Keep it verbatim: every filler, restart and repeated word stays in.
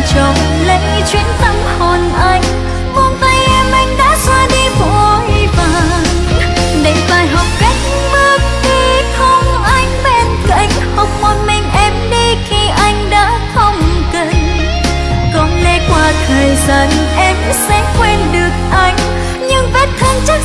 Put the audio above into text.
trọn lấy chuyến tâm hồn anh. Buông tay em anh đã xa đi vội vàng, để phải học cách bước đi không anh bên cạnh, học một mình em đi khi anh đã không cần. Có lẽ qua thời gian em sẽ quên được anh, nhưng vết thương